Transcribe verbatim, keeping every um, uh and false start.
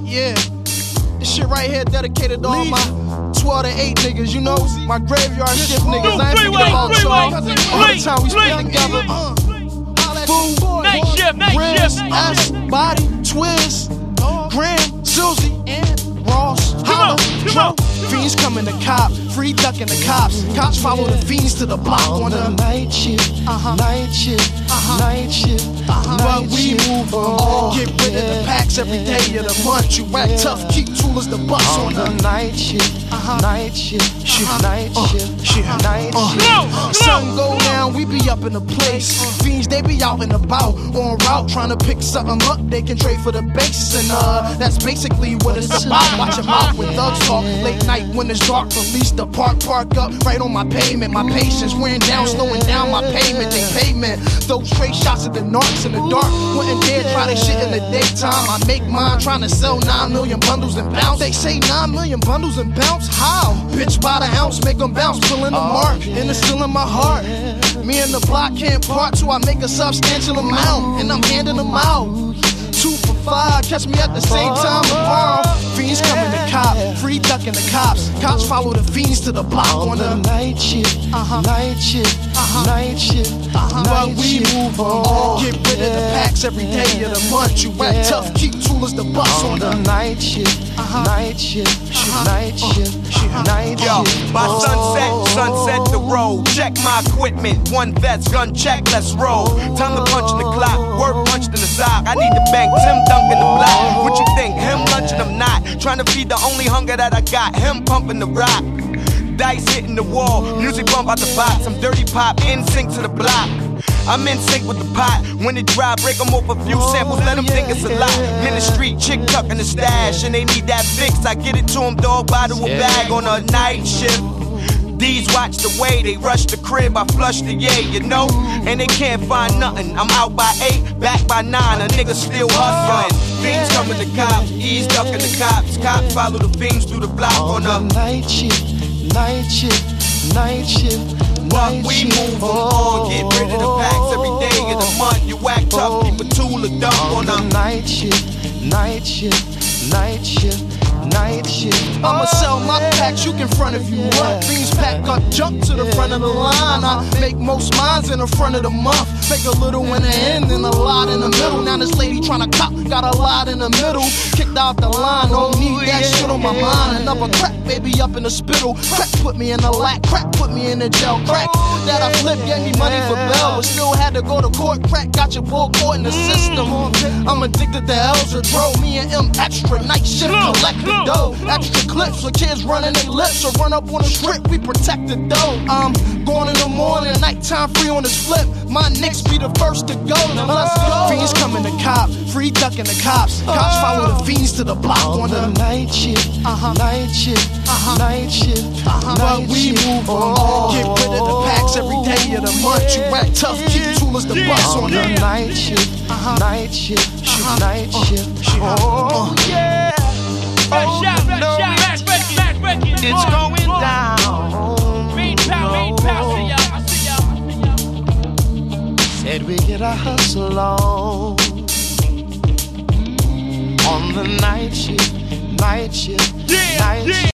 Yeah. This shit right here dedicated to all my twelve to eight niggas, you know? My graveyard shift niggas. I ain't thinking about y'all. All the time we spend together. Uh, Food, night shift, night Rims, shift. S, Body, Twiz, Graham, Susie, and Ross. Holla, Joe. Fiends coming to cop, free ducking the cops. Cops follow the fiends to the block on the night shift, uh-huh. night shift, uh-huh. night shift. Uh-huh. But we move on. Get rid of the packs every day of the month. You act tough, keep toolers the bus on the night shift, uh-huh. night shift, uh-huh. night uh, shift, shit. night uh, shift. Uh, sun go down, we be up in the place. Fiends, they be out and about on route trying to pick something up. They can trade for the base, and uh, that's basically what it's about. Watch them out when thugs talk. Late night when it's dark, release the park, park up right on my pavement. My patience wearing down, slowing down my payment. They payment. Those straight shots at the narcs in the dark. Wouldn't dare try this shit in the daytime. I make mine trying to sell nine million bundles and bounce. They say nine million bundles and bounce. How? Bitch by the ounce, make them bounce, pulling the mark, and it's still in my heart. Me and the block can't part till I make a substantial amount, and I'm handing them out. Two for five, catch me at the same time tomorrow. Fiends coming to cop, free ducking the cops. Cops follow the fiends to the block on the night shift, uh-huh. night shift, uh-huh. night shift. Uh-huh. But we move on. Get rid of the packs every day of the month. You act tough, keep toolers the bus on, on the night shift, uh-huh. night shift, uh-huh. night shift, uh-huh. night Yo, shift. by sunset, sunset the road. Check my equipment, one vet's gun check, let's roll. Time to punch in the clock, word punched in the sock. I need to bang Tim Duncan the block. What you think? Him lunching, I'm not. Trying to feed the only hunger that I got. Him pumping the rock. Dice hitting the wall, music bump out the box. I'm dirty pop, in sync to the block. I'm in sync with the pot. When it dry, break them off a few samples, let them think it's a lot. Ministry, chick tucking the stash, and they need that fix. I get it to them, dog, bottle a bag on a night shift. These watch the way, they rush the crib, I flush the yay, you know? And they can't find nothing. I'm out by eight, back by nine, a nigga still hustling. Fiends coming to cops, ease ducking the cops. Cops follow the fiends through the block on the night shift, night shift, night shift. But we move on, get rid of the packs every day of the month. You act tough, keep a tool of dump on the night shift, night shift, night shift. Night shift. I'ma sell my packs, you can front if you want. Fiends pack up, jump to the front of the line. I make most mines in the front of the month. Make a little in the end and a lot in the middle. Now this lady tryna cop, got a lot in the middle. Kicked out the line, don't need that shit on my mind. Another crack, baby, up in the spittle. Crack put me in the lack, crack put me in the jail. Crack that I flipped gave me money for bail, but still had to go to court. Crack got your bull caught in the system. I'm addicted to Elza, drove me and M extra night shift, collect the dough. Extra clips for kids running their lips or run up on the strip, we protect the dough. I'm going in the morning, nighttime free on this flip. My Knicks be the first to go, now let's go. Fiends coming to cop, free ducking the cops. Cops follow the fiends to the block on the night shift, uh-huh. night shift, uh-huh. night shift, uh-huh. But we move on. Get rid of the packs every day of the month. You act tough, keep toolers the bus on the night shift, uh-huh. night shift, uh-huh. night shift. Oh yeah. Oh, no, it's going down. Rain pow, rain pow, see y'all, I see y'all. Said we get a hustle on on the night shift, night shift, yeah, night yeah,